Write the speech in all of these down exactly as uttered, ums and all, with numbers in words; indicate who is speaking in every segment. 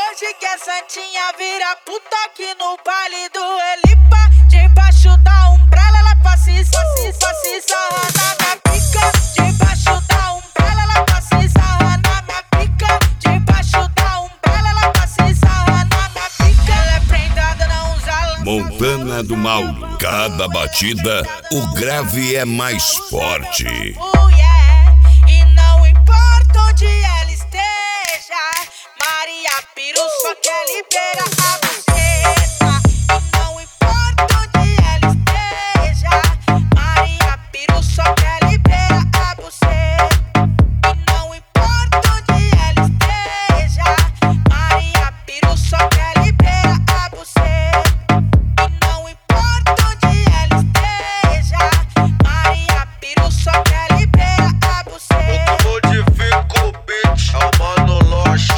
Speaker 1: hoje que a santinha vira puta aqui no baile do Elipa. Debaixo da umbrella ela passa e sarra, passa e sarra na minha pica. Debaixo da umbrella ela passa e sarra na minha pica. Debaixo da umbrella ela passa e sarra na minha pica. Ela é prendada, não usa lança.
Speaker 2: Montana do Mauro, cada batida o grave é mais forte.
Speaker 1: Oh yeah, e não importa onde ela esteja, Maria Piru só quer liberar a buceta. E não importa onde ela esteja, Maria Piru só quer liberar a buceta. E não importa onde ela esteja, Maria Piru só quer liberar a buceta. E não importa onde ela esteja, Maria Piru só quer liberar a buceta.
Speaker 3: Modifica o beat, é o Mano Lost.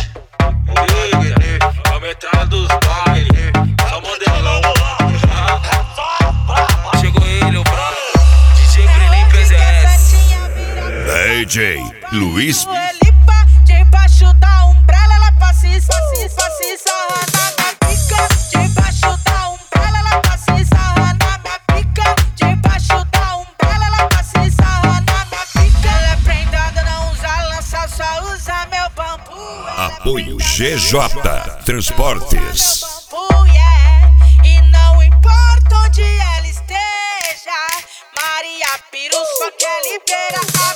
Speaker 3: Vamos entrar dos bailes, só modelão. Chegou ele, o brother, D J Brenin Presence.
Speaker 2: D J Luiz.
Speaker 1: Elipa, debaixo da umbrella ela passa e sarra, passa e sarra na minha pica. Debaixo da umbrella ela passa e sarra na minha pica. Debaixo da umbrella ela passa e sarra na minha pica. Ela é prendada, não usa lança, só usa meu bambu.
Speaker 2: Apoio G J Transportes.
Speaker 1: Oh yeah, e não importa onde ela esteja, Maria Piru só quer liberar a